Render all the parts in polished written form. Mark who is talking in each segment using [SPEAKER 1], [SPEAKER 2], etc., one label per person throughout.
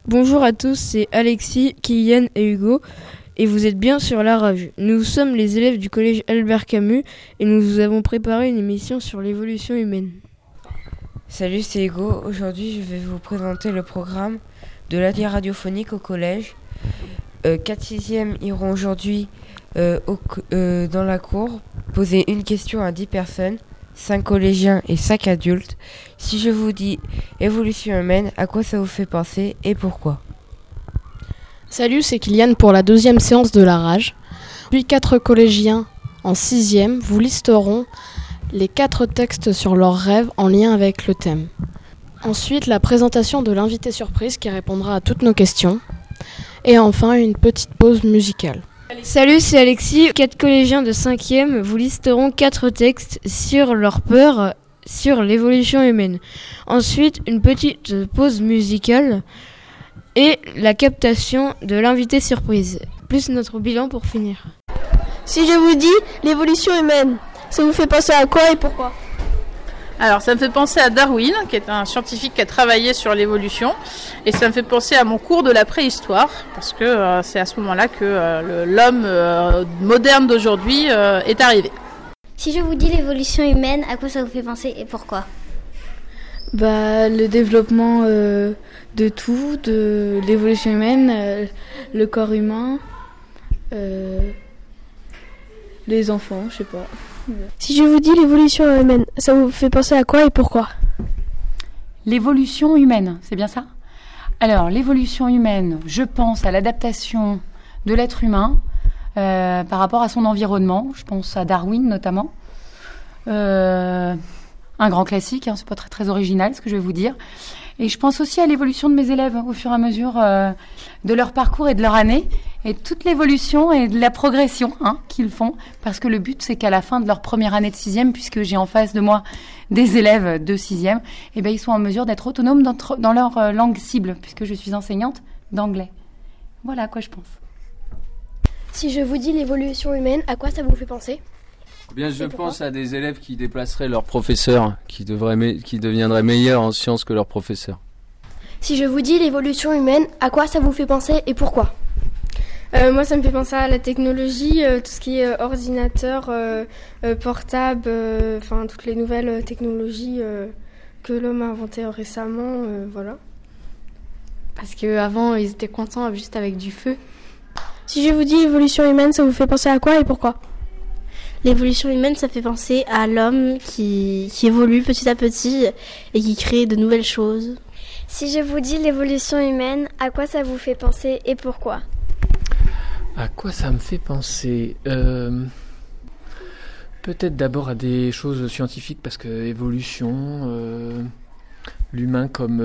[SPEAKER 1] Bonjour à tous, c'est Alexis, Kylian et Hugo et vous êtes bien sur La Rage. Nous sommes les élèves du collège Albert Camus et nous vous avons préparé une émission sur l'évolution humaine.
[SPEAKER 2] Salut, c'est Hugo. Aujourd'hui, je vais vous présenter le programme de l'atelier radiophonique au collège. 4/6e iront aujourd'hui dans la cour poser une question à 10 personnes, 5 collégiens et 5 adultes. Si je vous dis évolution humaine, à quoi ça vous fait penser et pourquoi ?
[SPEAKER 3] Salut, c'est Kylian pour la deuxième séance de La Rage. Puis 4 collégiens en 6e vous listeront les 4 textes sur leurs rêves en lien avec le thème. Ensuite, la présentation de l'invité surprise qui répondra à toutes nos questions. Et enfin, une petite pause musicale.
[SPEAKER 1] Salut, c'est Alexis. 4 collégiens de 5e vous listeront 4 textes sur leur peur, sur l'évolution humaine. Ensuite, une petite pause musicale et la captation de l'invité surprise, plus notre bilan pour finir.
[SPEAKER 4] Si je vous dis l'évolution humaine, ça vous fait penser à quoi et pourquoi ?
[SPEAKER 5] Alors, ça me fait penser à Darwin, qui est un scientifique qui a travaillé sur l'évolution. Et ça me fait penser à mon cours de la préhistoire, parce que c'est à ce moment-là que l'homme moderne d'aujourd'hui est arrivé.
[SPEAKER 6] Si je vous dis l'évolution humaine, à quoi ça vous fait penser et pourquoi ?
[SPEAKER 7] Le développement de tout, de l'évolution humaine, le corps humain, les enfants, je sais pas.
[SPEAKER 4] Si je vous dis l'évolution humaine, ça vous fait penser à quoi et pourquoi ?
[SPEAKER 8] L'évolution humaine, c'est bien ça ? Alors, l'évolution humaine, je pense à l'adaptation de l'être humain par rapport à son environnement. Je pense à Darwin notamment. Un grand classique, c'est pas très original ce que je vais vous dire. Et je pense aussi à l'évolution de mes élèves au fur et à mesure de leur parcours et de leur année. Et toute l'évolution et de la progression qu'ils font. Parce que le but, c'est qu'à la fin de leur première année de 6e, puisque j'ai en face de moi des élèves de 6e, ils sont en mesure d'être autonomes dans leur langue cible, puisque je suis enseignante d'anglais. Voilà à quoi je pense.
[SPEAKER 4] Si je vous dis l'évolution humaine, à quoi ça vous fait penser ?
[SPEAKER 9] Je pense à des élèves qui déplaceraient leurs professeurs, qui deviendraient meilleurs en sciences que leurs professeurs.
[SPEAKER 4] Si je vous dis l'évolution humaine, à quoi ça vous fait penser et pourquoi ?
[SPEAKER 10] Moi, ça me fait penser à la technologie, tout ce qui est ordinateur, portable, toutes les nouvelles technologies que l'homme a inventées récemment, voilà.
[SPEAKER 3] Parce qu'avant, ils étaient contents juste avec du feu.
[SPEAKER 4] Si je vous dis l'évolution humaine, ça vous fait penser à quoi et pourquoi ?
[SPEAKER 6] L'évolution humaine, ça fait penser à l'homme qui évolue petit à petit et qui crée de nouvelles choses.
[SPEAKER 11] Si je vous dis l'évolution humaine, à quoi ça vous fait penser et pourquoi ?
[SPEAKER 9] À quoi ça me fait penser ? Peut-être d'abord à des choses scientifiques, parce que évolution, l'humain comme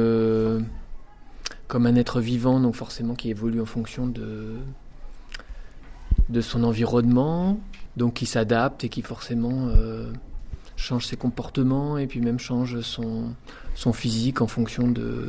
[SPEAKER 9] un être vivant, donc forcément qui évolue en fonction de son environnement, donc qui s'adapte et qui forcément change ses comportements et puis même change son physique en fonction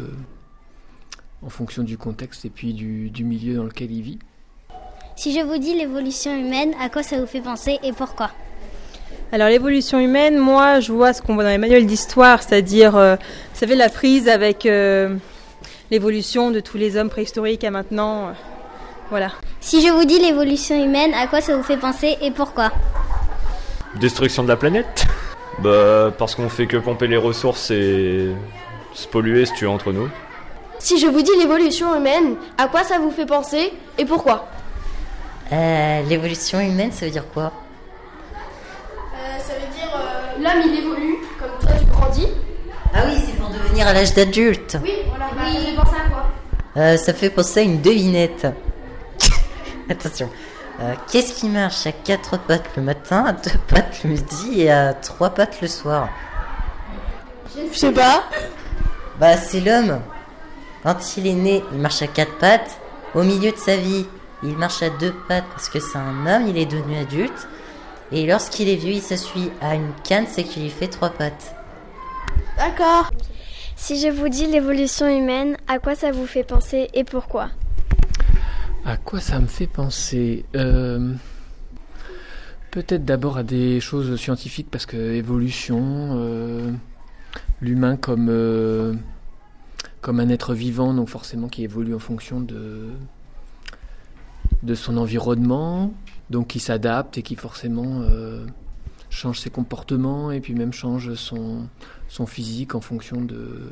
[SPEAKER 9] du contexte et puis du milieu dans lequel il vit.
[SPEAKER 6] Si je vous dis l'évolution humaine, à quoi ça vous fait penser et pourquoi ?
[SPEAKER 12] Alors l'évolution humaine, moi je vois ce qu'on voit dans les manuels d'histoire, c'est-à-dire, vous savez, la prise avec l'évolution de tous les hommes préhistoriques à maintenant, voilà.
[SPEAKER 6] Si je vous dis l'évolution humaine, à quoi ça vous fait penser et pourquoi ?
[SPEAKER 13] Destruction de la planète. Parce qu'on fait que pomper les ressources et se polluer, se tuer entre nous.
[SPEAKER 4] Si je vous dis l'évolution humaine, à quoi ça vous fait penser et pourquoi ?
[SPEAKER 14] L'évolution humaine, ça veut dire quoi ?
[SPEAKER 4] Ça veut dire l'homme il évolue, comme toi tu grandis.
[SPEAKER 14] Ah oui, c'est pour devenir à l'âge d'adulte.
[SPEAKER 4] Oui, voilà. Ça fait penser à quoi ?
[SPEAKER 14] Ça fait penser à une devinette. Attention. Qu'est-ce qui marche à 4 pattes le matin, à 2 pattes le midi et à 3 pattes le soir ?
[SPEAKER 4] Je sais pas.
[SPEAKER 14] C'est l'homme. Quand il est né, il marche à 4 pattes. Au milieu de sa vie, il marche à 2 pattes parce que c'est un homme, il est devenu adulte. Et lorsqu'il est vieux, il s'essuie à une canne, c'est qu'il lui fait 3 pattes.
[SPEAKER 4] D'accord.
[SPEAKER 11] Si je vous dis l'évolution humaine, à quoi ça vous fait penser et pourquoi ?
[SPEAKER 9] À quoi ça me fait penser ? Peut-être d'abord à des choses scientifiques, parce que évolution, l'humain comme comme un être vivant, donc forcément qui évolue en fonction de son environnement, donc qui s'adapte et qui forcément change ses comportements et puis même change son physique en fonction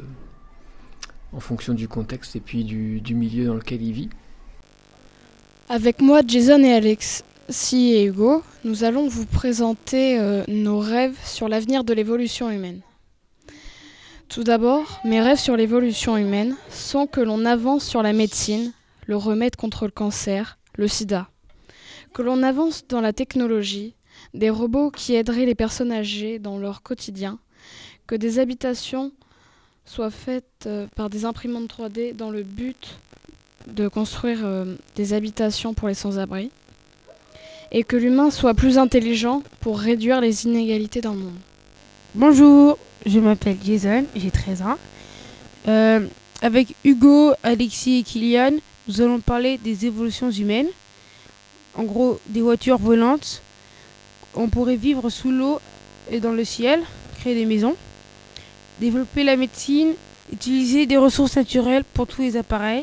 [SPEAKER 9] du contexte et puis du milieu dans lequel il vit.
[SPEAKER 3] Avec moi, Jason et Alexis et Hugo, nous allons vous présenter nos rêves sur l'avenir de l'évolution humaine. Tout d'abord, mes rêves sur l'évolution humaine sont que l'on avance sur la médecine, le remède contre le cancer, le sida, que l'on avance dans la technologie, des robots qui aideraient les personnes âgées dans leur quotidien, que des habitations soient faites par des imprimantes 3D dans le but de construire des habitations pour les sans-abri, et que l'humain soit plus intelligent pour réduire les inégalités dans le monde.
[SPEAKER 15] Bonjour, je m'appelle Jason, j'ai 13 ans. Avec Hugo, Alexis et Kylian, nous allons parler des évolutions humaines. En gros, des voitures volantes. On pourrait vivre sous l'eau et dans le ciel, créer des maisons. Développer la médecine, utiliser des ressources naturelles pour tous les appareils.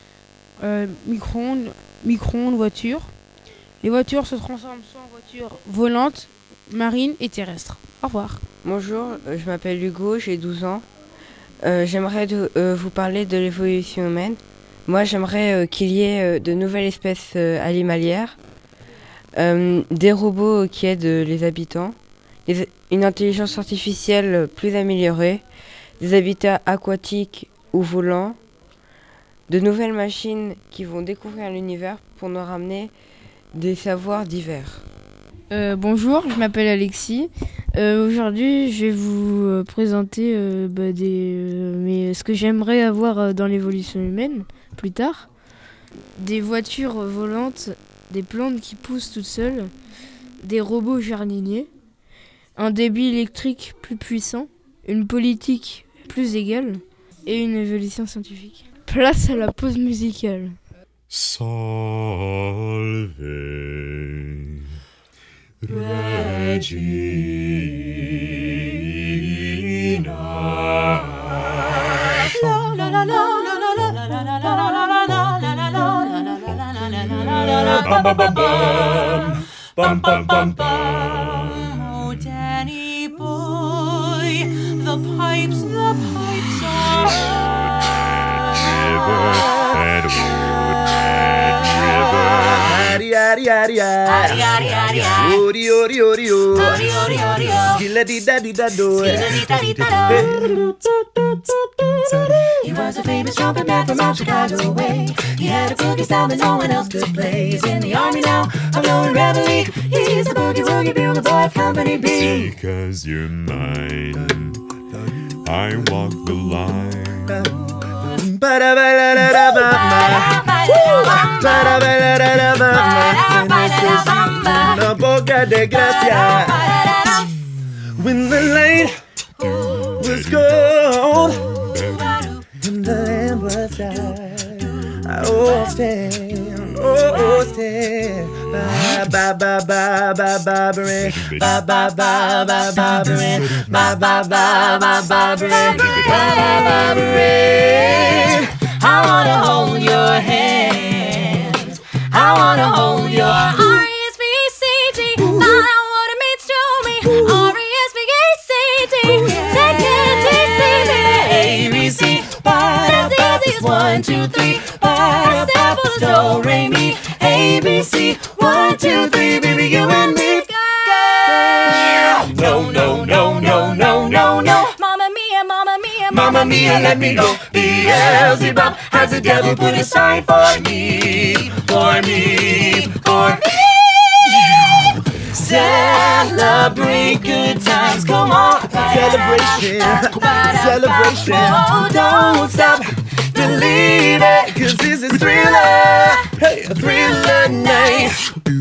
[SPEAKER 15] Micro-ondes, voitures. Les voitures se transforment soit en voitures volantes, marines et terrestres. Au revoir.
[SPEAKER 2] Bonjour, je m'appelle Hugo, j'ai 12 ans. J'aimerais vous parler de l'évolution humaine. Moi, j'aimerais qu'il y ait de nouvelles espèces animalières, des robots qui aident les habitants, une intelligence artificielle plus améliorée, des habitats aquatiques ou volants, de nouvelles machines qui vont découvrir l'univers pour nous ramener des savoirs divers.
[SPEAKER 16] Bonjour, je m'appelle Alexis. Aujourd'hui, je vais vous présenter ce que j'aimerais avoir dans l'évolution humaine plus tard. Des voitures volantes, des plantes qui poussent toutes seules, des robots jardiniers, un débit électrique plus puissant, une politique plus égale et une évolution scientifique. Place à la pause musicale.
[SPEAKER 17] Salve Regina. Bum bum bum bum.
[SPEAKER 18] Oh, Danny boy, the pipes are
[SPEAKER 17] River, Red River.
[SPEAKER 19] Addy, addy, addy,
[SPEAKER 18] Addy, addy, addy, addy.
[SPEAKER 19] Odi, odi, odi, odi.
[SPEAKER 18] Odi, odi, odi, odi.
[SPEAKER 19] Skilla-di-da-di-da-do.
[SPEAKER 18] He was a famous trumpet man from out Chicago way. He had a boogie style that no one else could play. He's in the army now, a blowing reveille. He's the boogie woogie bugle boy of Company B.
[SPEAKER 17] Because you're mine, I walk the line.
[SPEAKER 19] Una boca de gracia. When the light was gold and the lamp was dark, oh stand, oh stand. Ba ba ba ba ba ba ba ba ba ba ba ba ba ba ba ba ba.
[SPEAKER 18] I wanna hold your hand. I wanna hold your R-E-S-V-E-C-T. Find out what it means to me. R-E-S-V-E-C-T. Take it, T-C-B. A-B-C. That's the easiest 1, 2, 3. As simple as do-re-mi. A-B-C. 1, 2, 3. Baby, you and me.
[SPEAKER 17] No, no, no, no, no, no, no.
[SPEAKER 18] Mamma mia, mamma mia,
[SPEAKER 17] Mamma mia, let me go. Beelzebub has the devil put aside for me, for me, for me.
[SPEAKER 18] Celebrate good times, come on.
[SPEAKER 19] Celebration, celebration.
[SPEAKER 18] Oh, don't stop, believe it.
[SPEAKER 19] Cause this is Thriller, hey, a Thriller night.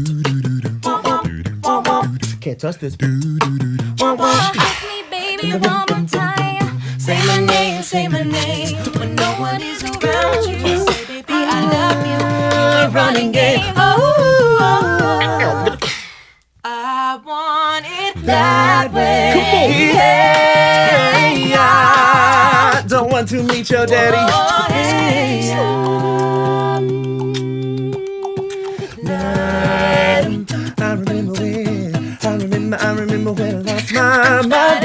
[SPEAKER 19] Can't touch this.
[SPEAKER 18] Kiss me, baby, one more time. Say my name, when no one is around you. Say, baby, I love you. You're a running game. Oh, I want it that way.
[SPEAKER 19] Come on. Hey, I don't want to meet meet your daddy. I remember when I lost my mind.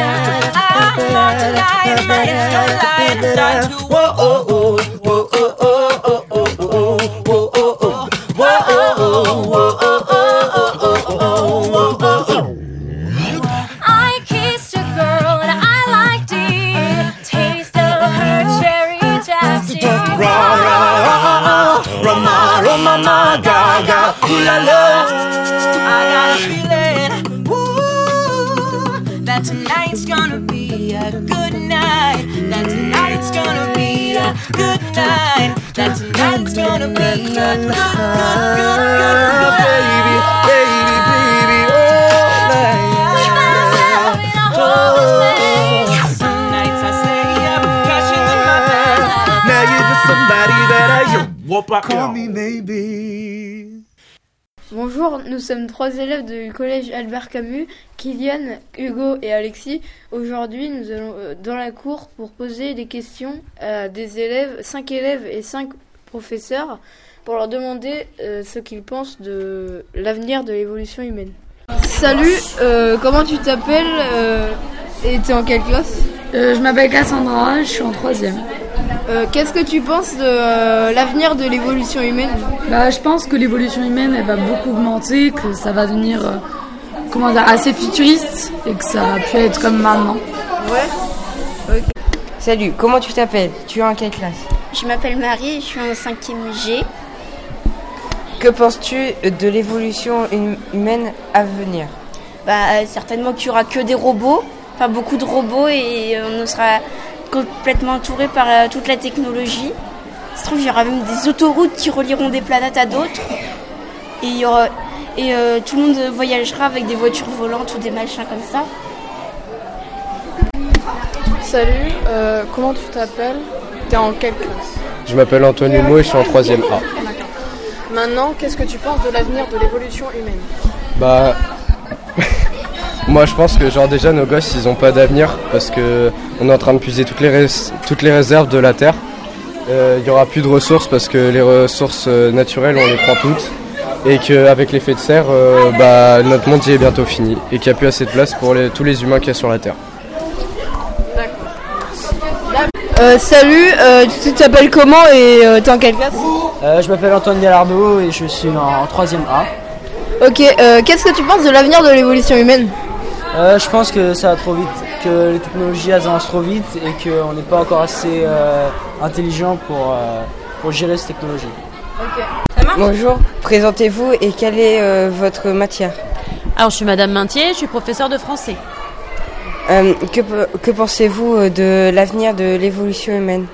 [SPEAKER 19] Whoa, oh, oh, whoa, oh, oh, oh, oh, oh, oh, whoa, oh, oh, whoa, oh, oh, whoa, oh, oh, oh, oh.
[SPEAKER 18] I kissed a girl and I liked the taste of her cherry chapstick.
[SPEAKER 19] Mama, gaga, ooh la la.
[SPEAKER 18] I got a feeling, ooh, that tonight's gonna be a good night. That tonight's gonna be a good night. That tonight's gonna be a good
[SPEAKER 19] baby, baby, baby,
[SPEAKER 18] Some nights I stay up, crashing in my bed.
[SPEAKER 19] now you're just somebody that call me maybe.
[SPEAKER 10] Bonjour, nous sommes 3 élèves du collège Albert Camus, Kylian, Hugo et Alexis. Aujourd'hui, nous allons dans la cour pour poser des questions à des élèves, 5 élèves et 5 professeurs, pour leur demander ce qu'ils pensent de l'avenir de l'évolution humaine. Salut, comment tu t'appelles et tu es en quelle classe?
[SPEAKER 20] Je m'appelle Cassandra, je suis en 3e.
[SPEAKER 10] Qu'est-ce que tu penses de l'avenir de l'évolution humaine?
[SPEAKER 20] Je pense que l'évolution humaine elle va beaucoup augmenter, que ça va devenir assez futuriste et que ça va plus être comme maintenant.
[SPEAKER 2] Ouais. Ok. Salut, comment tu t'appelles? Tu es en quelle classe?
[SPEAKER 6] Je m'appelle Marie et je suis en 5e G.
[SPEAKER 2] Que penses-tu de l'évolution humaine à venir?
[SPEAKER 6] Certainement qu'il n'y aura que des robots, enfin beaucoup de robots et on sera complètement entouré par toute la technologie. Ça se trouve, il y aura même des autoroutes qui relieront des planètes à d'autres. Et tout le monde voyagera avec des voitures volantes ou des machins comme ça.
[SPEAKER 3] Salut, comment tu t'appelles? T'es en quelle classe?
[SPEAKER 21] Je m'appelle Antoine Humeau et je suis en 3e A.
[SPEAKER 3] Maintenant, qu'est-ce que tu penses de l'avenir de l'évolution humaine?
[SPEAKER 21] Moi je pense que déjà nos gosses ils ont pas d'avenir parce que on est en train de puiser toutes les réserves de la terre. Il y aura plus de ressources parce que les ressources naturelles on les prend toutes et qu'avec l'effet de serre notre monde y est bientôt fini et qu'il n'y a plus assez de place pour tous les humains qu'il y a sur la terre.
[SPEAKER 10] Salut, tu t'appelles comment et t'es en quelle classe?
[SPEAKER 22] Je m'appelle Antoine Gallardo et je suis en 3e A.
[SPEAKER 10] Ok, qu'est-ce que tu penses de l'avenir de l'évolution humaine?
[SPEAKER 22] Je pense que ça va trop vite, que les technologies avancent trop vite et qu'on n'est pas encore assez intelligent pour gérer ces technologies.
[SPEAKER 10] Ok.
[SPEAKER 2] Bonjour, présentez-vous et quelle est votre matière?
[SPEAKER 23] Alors je suis Madame Maintier, je suis professeure de français.
[SPEAKER 2] Que pensez-vous de l'avenir de l'évolution humaine?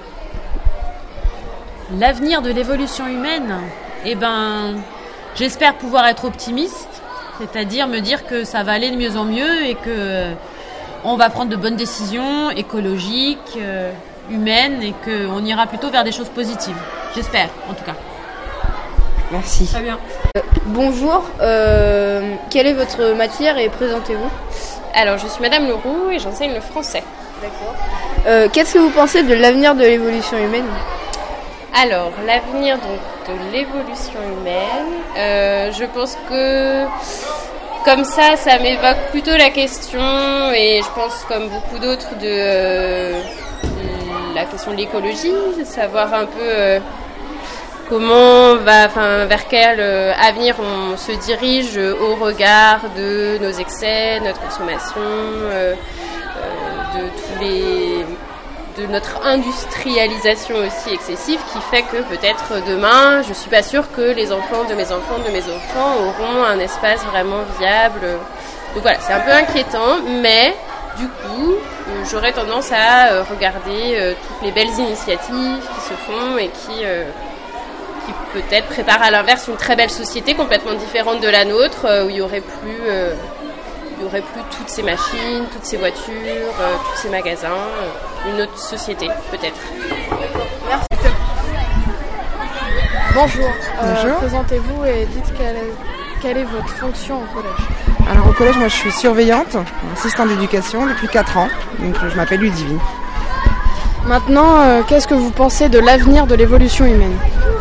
[SPEAKER 23] L'avenir de l'évolution humaine? J'espère pouvoir être optimiste, c'est-à-dire me dire que ça va aller de mieux en mieux et que on va prendre de bonnes décisions écologiques, humaines et qu'on ira plutôt vers des choses positives. J'espère, en tout cas.
[SPEAKER 2] Merci.
[SPEAKER 23] Très bien.
[SPEAKER 10] Bonjour, quelle est votre matière et présentez-vous?
[SPEAKER 24] Alors, je suis Madame Leroux et j'enseigne le français.
[SPEAKER 10] D'accord. Qu'est-ce que vous pensez de l'avenir de l'évolution humaine?
[SPEAKER 24] Alors, l'avenir de l'évolution humaine, je pense que comme ça m'évoque plutôt la question et je pense comme beaucoup d'autres de la question de l'écologie, de savoir un peu vers quel avenir on se dirige au regard de nos excès, notre consommation, de notre industrialisation aussi excessive qui fait que peut-être demain, je suis pas sûre que les enfants de mes enfants auront un espace vraiment viable. Donc voilà, c'est un peu inquiétant, mais du coup, j'aurais tendance à regarder toutes les belles initiatives qui se font et qui peut-être préparent à l'inverse une très belle société complètement différente de la nôtre, où il y aurait plus toutes ces machines, toutes ces voitures, tous ces magasins, une autre société peut-être.
[SPEAKER 10] Merci.
[SPEAKER 3] Bonjour.
[SPEAKER 25] Bonjour.
[SPEAKER 3] Présentez-vous et dites quelle est votre fonction au collège.
[SPEAKER 25] Alors au collège, moi je suis surveillante, assistante d'éducation depuis 4 ans, donc je m'appelle Ludivine.
[SPEAKER 3] Maintenant, qu'est-ce que vous pensez de l'avenir de l'évolution humaine ?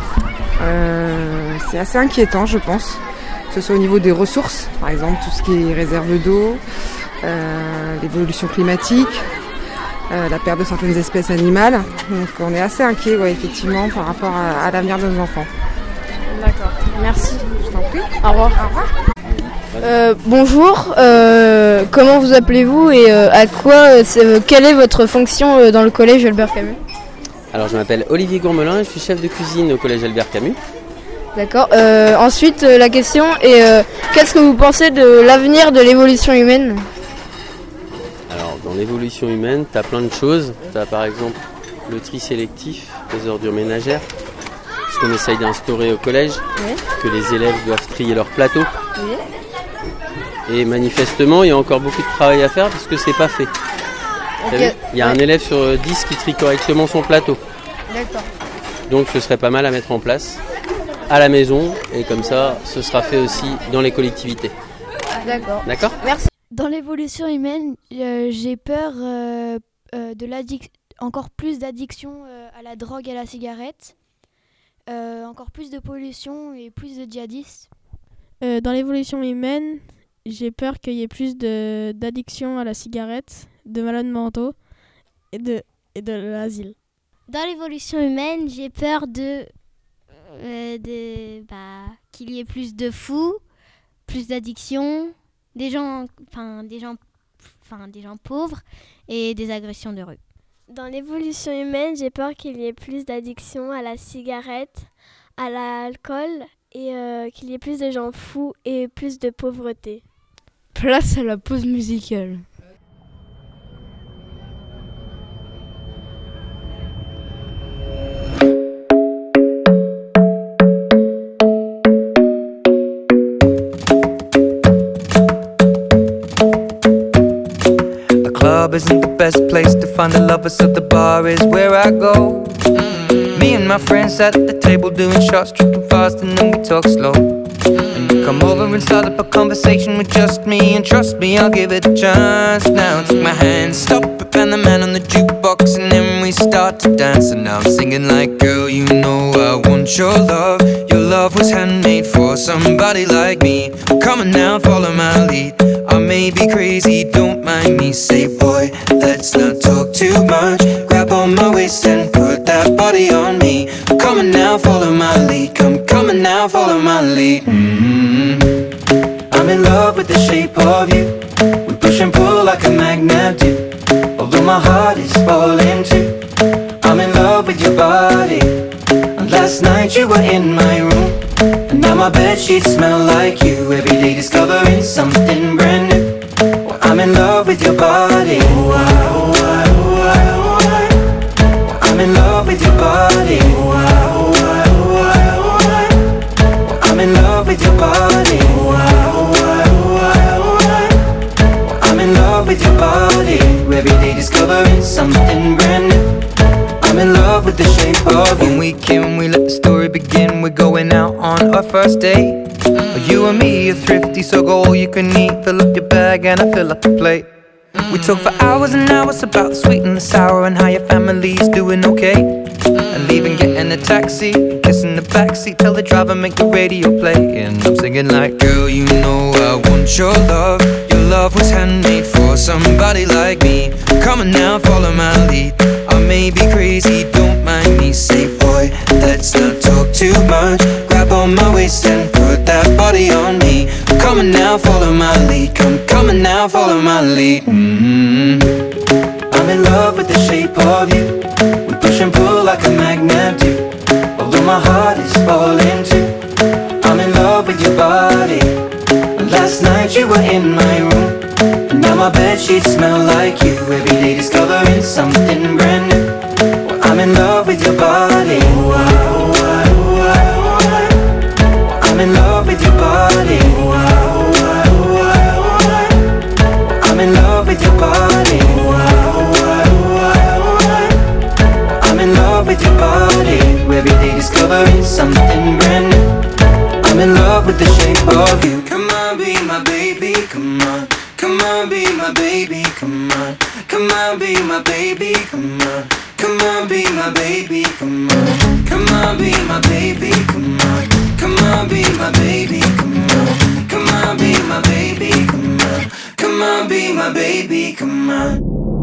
[SPEAKER 1] C'est assez inquiétant, je pense, que ce soit au niveau des ressources, par exemple tout ce qui est réserve d'eau, l'évolution climatique, la perte de certaines espèces animales. Donc on est assez inquiet, effectivement, par rapport à l'avenir de nos enfants.
[SPEAKER 3] D'accord, merci.
[SPEAKER 1] Je t'en prie.
[SPEAKER 3] Au revoir.
[SPEAKER 1] Au revoir.
[SPEAKER 5] Bonjour, comment vous appelez-vous et quelle est votre fonction dans le collège Albert Camus ?
[SPEAKER 7] Alors je m'appelle Olivier Gourmelin et je suis chef de cuisine au collège Albert Camus.
[SPEAKER 5] D'accord. Ensuite, la question est qu'est-ce que vous pensez de l'avenir de l'évolution humaine ?
[SPEAKER 7] Alors dans l'évolution humaine, tu as plein de choses. Tu as par exemple le tri sélectif des ordures ménagères, ce qu'on essaye d'instaurer au collège, que les élèves doivent trier leur plateau. Et manifestement, il y a encore beaucoup de travail à faire parce que c'est pas fait. Il y a un élève sur 10 qui trie correctement son plateau.
[SPEAKER 5] D'accord.
[SPEAKER 7] Donc ce serait pas mal à mettre en place à la maison et comme ça, ce sera fait aussi dans les collectivités.
[SPEAKER 5] D'accord.
[SPEAKER 7] D'accord ?
[SPEAKER 5] Merci.
[SPEAKER 11] Dans l'évolution humaine, j'ai peur encore plus d'addiction à la drogue et à la cigarette, encore plus de pollution et plus de djihadistes.
[SPEAKER 10] Dans l'évolution humaine, j'ai peur qu'il y ait plus d'addiction à la cigarette, de malades mentaux et de l'asile.
[SPEAKER 11] Dans l'évolution humaine, j'ai peur qu'il y ait plus de fous, plus d'addiction, des gens pauvres et des agressions de rue.
[SPEAKER 8] Dans l'évolution humaine, j'ai peur qu'il y ait plus d'addiction à la cigarette, à l'alcool et qu'il y ait plus de gens fous et plus de pauvreté.
[SPEAKER 15] Place à la pause musicale.
[SPEAKER 25] The club isn't the best place to find a lover, so the bar is where I go. Me and my friends at the table doing shots, tripping fast and then we talk slow. And you come over and start up a conversation with just me, and trust me, I'll give it a chance. Now take my hand, stop it, and the man on the jukebox, and then we start to dance. And now I'm singing like, girl, you know I want your love. Your love was handmade for somebody like me. Come on now, follow my lead. I may be crazy, don't mind me. Say, boy, let's not talk too much. Grab on my waist and put that body on me. Come on now, follow my lead. Come on now, follow my lead. I'm in love with the shape of you. We push and pull like a magnet do. Although my heart is falling too. I'm in love with your body. And last night you were in my room, and now my bedsheets smell like you. Every day discovering something brand new. Well, I'm in love with your body. I'm in love with your body. I'm in love with your body. I'm in love with your body. Every day discovering something brand new. I'm in love with the shape of you. When we came, we let the story begin. We're going out on our first date. You and me are thrifty, so go all you can eat. Fill up your bag and I fill up the plate. We talk for hours and hours about the sweet and the sour, and how your family's doing okay. And leaving, getting a taxi, kissing the backseat, tell the driver make the radio play. And I'm singing like, girl, you know I want your love. Your love was handmade for somebody like me. Come on now, follow my lead. I may be crazy, don't mind me. Say, boy, let's not talk too much. Grab on my waist and put that body on me. Come on now, follow my lead. Come on now, follow my lead. I'm in love with the shape of you. We push and pull like a magnet do. Although my heart is falling too. I'm in love with your body. Last night you were in my room, and now my bedsheets smell like you. Every day discovering something brand new. Well, I'm in love with your body. I'm in love with your body. I'm in love with your body. I'm in love with your body. Every day discovering something brand new. I'm in love with the shape of you. Come on, be my baby, come on. Come on, be my baby, come on. Come on, be my baby, come on. Come on, be my baby, come on. Come on, be my baby, come on. Come on, be my baby, come on. Come on, be my baby, come on. Come on, be my baby, come on.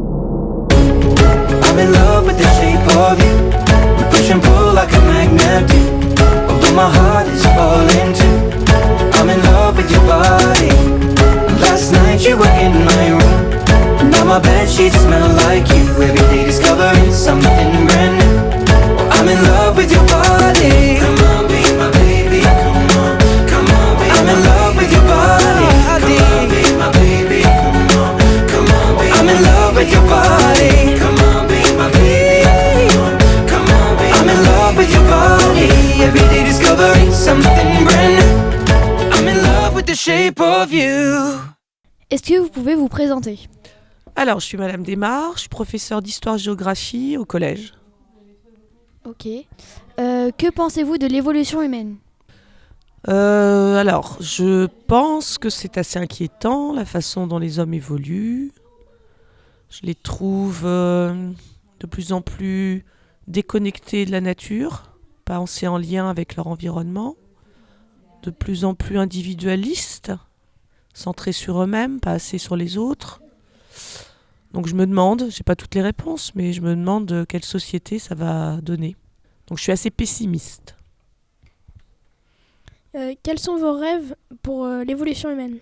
[SPEAKER 25] I'm in love with the shape of you. We push and pull like a magnet do. Although my heart is falling too. I'm in love with your body. Last night you were in my room. Now my bedsheets smell like you. Every day discovering something brand new. I'm in love with your body. Come on, be my baby. Come on, come on, be I'm in love with your body. Come on, be my baby. Come on, come on, be I'm in love with your body. Come on, be my baby. Come on, come on, be I'm in love with your body. Every day discovering something brand new. I'm in love with the shape of you.
[SPEAKER 11] Est-ce que vous pouvez vous présenter?
[SPEAKER 4] Alors, je suis Madame Desmar, je suis professeure d'histoire-géographie au collège.
[SPEAKER 11] Ok. Que pensez-vous de l'évolution humaine?
[SPEAKER 4] Alors, je pense que c'est assez inquiétant, la façon dont les hommes évoluent. Je les trouve de plus en plus déconnectés de la nature, pas assez en lien avec leur environnement, de plus en plus individualistes, centrés sur eux-mêmes, pas assez sur les autres. Donc je me demande, j'ai pas toutes les réponses, mais je me demande quelle société ça va donner. Donc je suis assez pessimiste.
[SPEAKER 11] Quels sont vos rêves pour l'évolution humaine?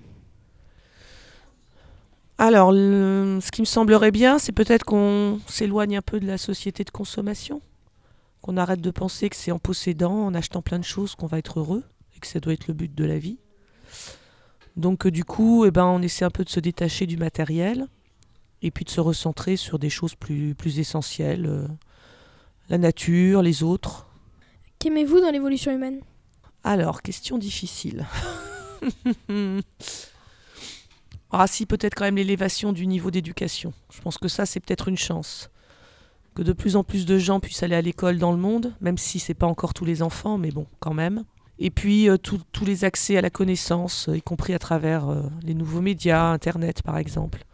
[SPEAKER 4] Alors, ce qui me semblerait bien, c'est peut-être qu'on s'éloigne un peu de la société de consommation, qu'on arrête de penser que c'est en possédant, en achetant plein de choses qu'on va être heureux, et que ça doit être le but de la vie. Donc du coup, on essaie un peu de se détacher du matériel, et puis de se recentrer sur des choses plus essentielles, la nature, les autres.
[SPEAKER 11] Qu'aimez-vous dans l'évolution humaine?
[SPEAKER 4] Alors, question difficile. Ah si, peut-être quand même l'élévation du niveau d'éducation. Je pense que ça, c'est peut-être une chance. Que de plus en plus de gens puissent aller à l'école dans le monde, même si c'est pas encore tous les enfants, mais bon, quand même. Et puis, tous les accès à la connaissance, y compris à travers les nouveaux médias, Internet par exemple.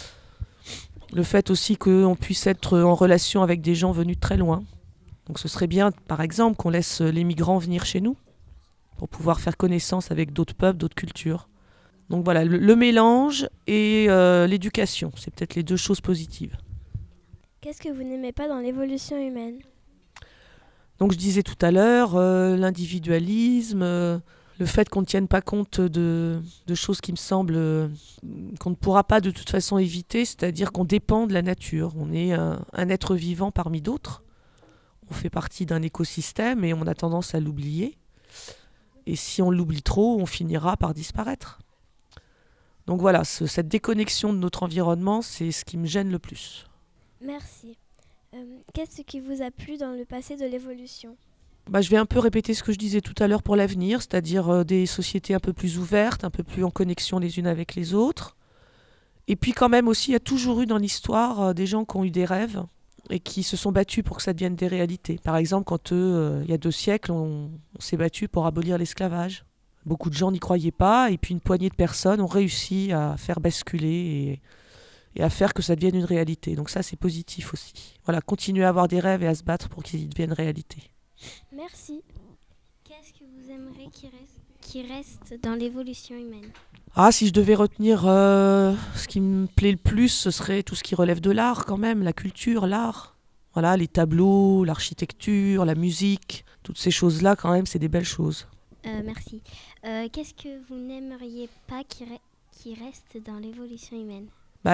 [SPEAKER 4] Le fait aussi qu'on puisse être en relation avec des gens venus de très loin. Donc ce serait bien, par exemple, qu'on laisse les migrants venir chez nous pour pouvoir faire connaissance avec d'autres peuples, d'autres cultures. Donc voilà, le mélange et l'éducation, c'est peut-être les deux choses positives.
[SPEAKER 8] Qu'est-ce que vous n'aimez pas dans l'évolution humaine?
[SPEAKER 4] Donc je disais tout à l'heure, l'individualisme, le fait qu'on ne tienne pas compte de choses qui me semblent qu'on ne pourra pas de toute façon éviter, c'est-à-dire qu'on dépend de la nature. On est un être vivant parmi d'autres. On fait partie d'un écosystème et on a tendance à l'oublier. Et si on l'oublie trop, on finira par disparaître. Donc voilà, cette déconnexion de notre environnement, c'est ce qui me gêne le plus.
[SPEAKER 8] Merci. Qu'est-ce qui vous a plu dans le passé de l'évolution?
[SPEAKER 4] Je vais un peu répéter ce que je disais tout à l'heure pour l'avenir, c'est-à-dire des sociétés un peu plus ouvertes, un peu plus en connexion les unes avec les autres. Et puis quand même aussi, il y a toujours eu dans l'histoire des gens qui ont eu des rêves et qui se sont battus pour que ça devienne des réalités. Par exemple, quand il y a 2 siècles, on s'est battu pour abolir l'esclavage. Beaucoup de gens n'y croyaient pas, et puis une poignée de personnes ont réussi à faire basculer et à faire que ça devienne une réalité. Donc ça, c'est positif aussi. Voilà, continuer à avoir des rêves et à se battre pour qu'ils deviennent réalité.
[SPEAKER 8] Merci. Qu'est-ce que vous aimeriez qui reste dans l'évolution humaine?
[SPEAKER 4] Si je devais retenir ce qui me plaît le plus, ce serait tout ce qui relève de l'art quand même, la culture, l'art. Voilà, les tableaux, l'architecture, la musique, toutes ces choses-là quand même, c'est des belles choses.
[SPEAKER 8] Merci. Qu'est-ce que vous n'aimeriez pas qui reste dans l'évolution humaine?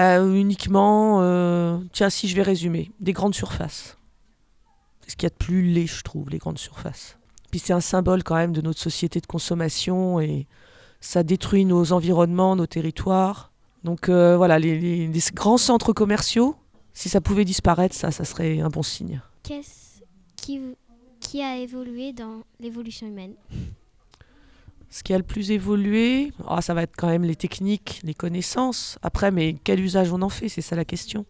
[SPEAKER 4] Uniquement, tiens, si je vais résumer, des grandes surfaces. C'est ce qu'il y a de plus laid, je trouve, les grandes surfaces. Puis c'est un symbole quand même de notre société de consommation et ça détruit nos environnements, nos territoires. Donc voilà, les grands centres commerciaux, si ça pouvait disparaître, ça serait un bon signe.
[SPEAKER 8] Qu'est-ce qui a évolué dans l'évolution humaine?
[SPEAKER 4] Ce qui a le plus évolué, ça va être quand même les techniques, les connaissances. Après, mais quel usage on en fait, c'est ça la question.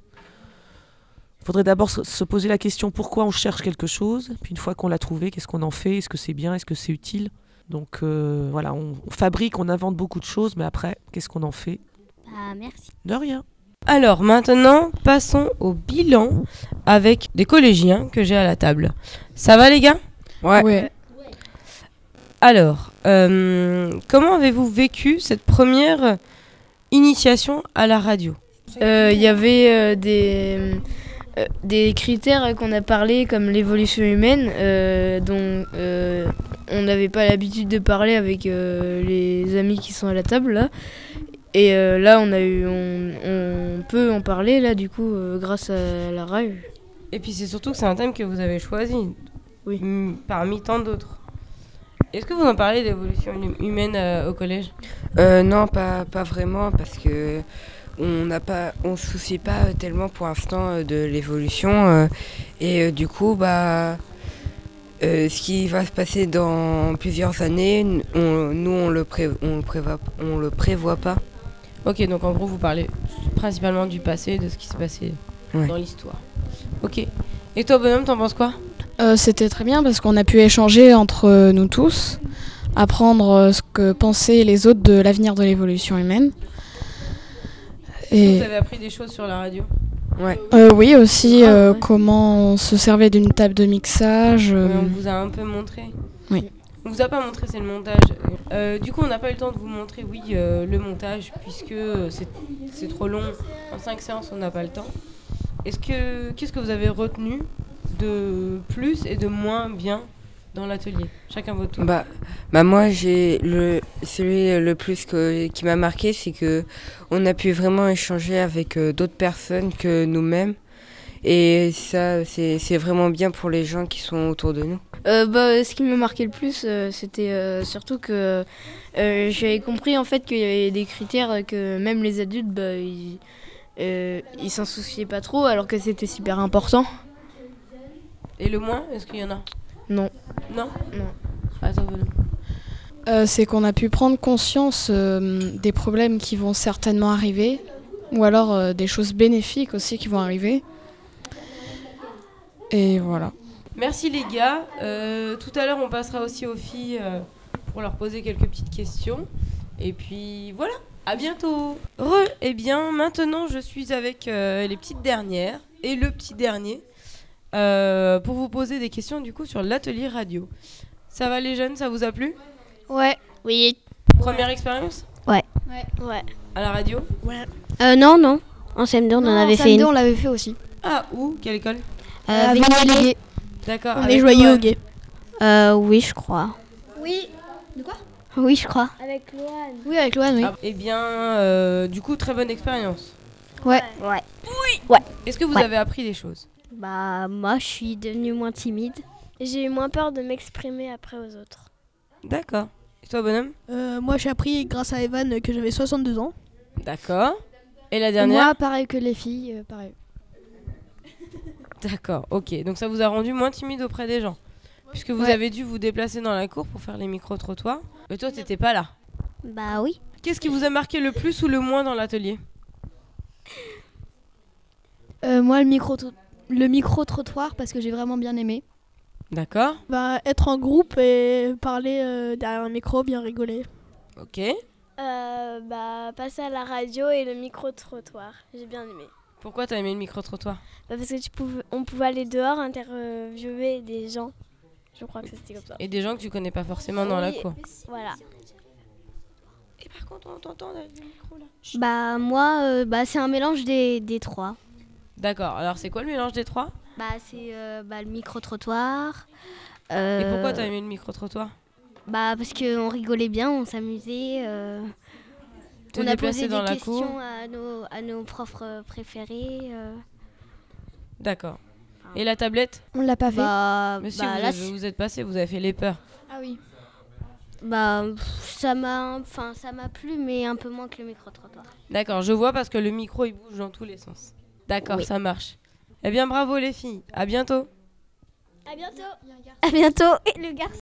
[SPEAKER 4] Il faudrait d'abord se poser la question pourquoi on cherche quelque chose, puis une fois qu'on l'a trouvé, qu'est-ce qu'on en fait? Est-ce que c'est bien? Est-ce que c'est utile? Donc voilà, on fabrique, on invente beaucoup de choses, mais après, qu'est-ce qu'on en fait?
[SPEAKER 8] Merci.
[SPEAKER 4] De rien.
[SPEAKER 2] Alors maintenant, passons au bilan avec des collégiens que j'ai à la table. Ça va les gars ?
[SPEAKER 3] Ouais.
[SPEAKER 2] Alors, comment avez-vous vécu cette première initiation à la radio ?
[SPEAKER 5] Il y avait des critères qu'on a parlé, comme l'évolution humaine, dont on n'avait pas l'habitude de parler avec les amis qui sont à la table là. Et là, on peut en parler là, du coup, grâce à la radio.
[SPEAKER 2] Et puis c'est surtout que c'est un thème que vous avez choisi, parmi tant d'autres. Est-ce que vous en parlez d'évolution humaine au collège ?
[SPEAKER 9] Non, pas vraiment, parce que on se soucie pas tellement pour l'instant de l'évolution et du coup ce qui va se passer dans plusieurs années, on le prévoit pas.
[SPEAKER 2] Ok, donc en gros vous parlez principalement du passé, de ce qui s'est passé dans l'histoire. Ok. Et toi bonhomme, t'en penses quoi ?
[SPEAKER 3] C'était très bien parce qu'on a pu échanger entre nous tous, apprendre ce que pensaient les autres de l'avenir de l'évolution humaine.
[SPEAKER 2] Et vous avez appris des choses sur la radio ?
[SPEAKER 3] Oui, aussi comment on se servait d'une table de mixage.
[SPEAKER 2] On vous a un peu montré.
[SPEAKER 3] Oui.
[SPEAKER 2] On vous a pas montré, c'est le montage. Du coup, on n'a pas eu le temps de vous montrer, le montage, puisque c'est trop long. En 5 séances, on n'a pas le temps. Qu'est-ce que vous avez retenu de plus et de moins bien dans l'atelier ? Chacun votre tour.
[SPEAKER 9] Moi, celui le plus qui m'a marqué, c'est que on a pu vraiment échanger avec d'autres personnes que nous-mêmes. Et ça, c'est vraiment bien pour les gens qui sont autour de nous.
[SPEAKER 5] Ce qui m'a marqué le plus, c'était surtout que j'avais compris en fait qu'il y avait des critères que même les adultes, ils s'en souciaient pas trop, alors que c'était super important.
[SPEAKER 2] Et le moins, est-ce qu'il y en a ?
[SPEAKER 5] Non.
[SPEAKER 2] Non ?
[SPEAKER 5] Non.
[SPEAKER 2] Attends,
[SPEAKER 3] c'est qu'on a pu prendre conscience des problèmes qui vont certainement arriver, ou alors des choses bénéfiques aussi qui vont arriver. Et voilà.
[SPEAKER 2] Merci les gars. Tout à l'heure, on passera aussi aux filles pour leur poser quelques petites questions. Et puis voilà, à bientôt. Eh bien, maintenant, je suis avec les petites dernières et le petit dernier pour vous poser des questions du coup sur l'atelier radio. Ça va les jeunes, ça vous a plu ?
[SPEAKER 8] Ouais. Oui.
[SPEAKER 2] Première expérience ?
[SPEAKER 8] Ouais.
[SPEAKER 2] À la radio ?
[SPEAKER 8] Ouais. Non. En CM2, on en avait fait une.
[SPEAKER 11] En CM2, on l'avait fait aussi.
[SPEAKER 2] Ah, où ? Quelle école ?
[SPEAKER 8] Vignolet.
[SPEAKER 2] D'accord.
[SPEAKER 8] On est joyeux au guet. Oui, je crois.
[SPEAKER 11] Oui. De quoi ?
[SPEAKER 8] Oui, je crois.
[SPEAKER 11] Avec Loane. Oui, avec Loane, oui.
[SPEAKER 2] Eh bien, du coup, très bonne expérience.
[SPEAKER 8] Ouais.
[SPEAKER 2] Oui.
[SPEAKER 8] Ouais.
[SPEAKER 2] Est-ce que vous avez appris des choses ?
[SPEAKER 8] Moi, je suis devenue moins timide.
[SPEAKER 12] J'ai eu moins peur de m'exprimer après aux autres.
[SPEAKER 2] D'accord. Et toi, bonhomme ?
[SPEAKER 13] Moi, j'ai appris grâce à Evan que j'avais 62 ans.
[SPEAKER 2] D'accord. Et la dernière ?
[SPEAKER 11] Moi, pareil que les filles, pareil.
[SPEAKER 2] D'accord, ok. Donc ça vous a rendu moins timide auprès des gens, puisque vous avez dû vous déplacer dans la cour pour faire les micro-trottoirs. Mais toi, t'étais pas là.
[SPEAKER 8] Bah oui.
[SPEAKER 2] Qu'est-ce qui vous a marqué le plus ou le moins dans l'atelier ?
[SPEAKER 11] Moi, le micro-trottoir, parce que j'ai vraiment bien aimé.
[SPEAKER 2] D'accord.
[SPEAKER 13] Être en groupe et parler derrière un micro, bien rigoler.
[SPEAKER 2] Ok.
[SPEAKER 12] Passer à la radio et le micro-trottoir. J'ai bien aimé.
[SPEAKER 2] Pourquoi t'as aimé le micro-trottoir ?
[SPEAKER 12] Parce que on pouvait aller dehors interviewer des gens. Je crois que c'était comme ça.
[SPEAKER 2] Et des gens que tu connais pas forcément dans la cour.
[SPEAKER 12] Voilà.
[SPEAKER 2] Et par contre, on t'entend avec le micro là.
[SPEAKER 8] Moi, c'est un mélange des trois.
[SPEAKER 2] D'accord. Alors, c'est quoi le mélange des trois ?
[SPEAKER 8] C'est le micro-trottoir.
[SPEAKER 2] Et pourquoi t'as aimé le micro-trottoir ?
[SPEAKER 8] Parce qu'on rigolait bien, on s'amusait. On a posé des questions à nos profs préférés.
[SPEAKER 2] D'accord. Et la tablette ?
[SPEAKER 11] On l'a pas fait.
[SPEAKER 2] Monsieur, vous êtes passé, vous avez fait les peurs.
[SPEAKER 11] Ah oui.
[SPEAKER 8] Ça m'a plu, mais un peu moins que le micro-trottoir.
[SPEAKER 2] D'accord, je vois parce que le micro il bouge dans tous les sens. D'accord, oui. Ça marche. Eh bien, bravo les filles. À bientôt.
[SPEAKER 12] À bientôt.
[SPEAKER 8] À bientôt. Et le garçon.